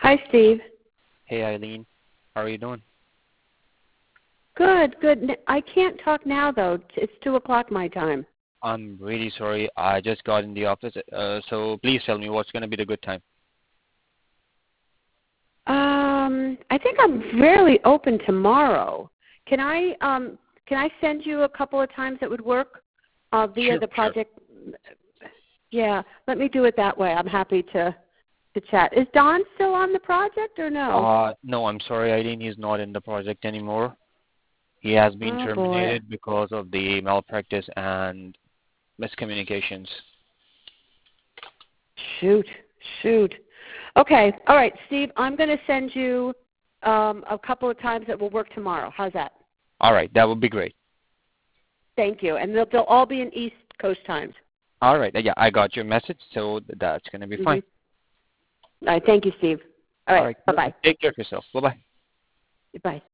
Hi, Steve. Hey, Eileen. How are you doing? Good, good. I can't talk now, though. It's 2 o'clock my time. I'm really sorry. I just got in the office. So please tell me what's going to be the good time. I think I'm fairly open tomorrow. Can I send you a couple of times that would work via Sure, the sure. project? Yeah, let me do it that way. I'm happy to chat. Is Don still on the project or no? No, I'm sorry, Eileen. He's not in the project anymore. He has been Oh, boy. terminated because of the malpractice and miscommunications. Shoot. Okay, all right, Steve, I'm going to send you a couple of times that will work tomorrow. How's that? All right, that would be great. Thank you. And they'll all be in East Coast times. All right, yeah, I got your message, so that's going to be fine. All right, thank you, Steve. All right, bye-bye. Take care of yourself. Bye-bye. Bye.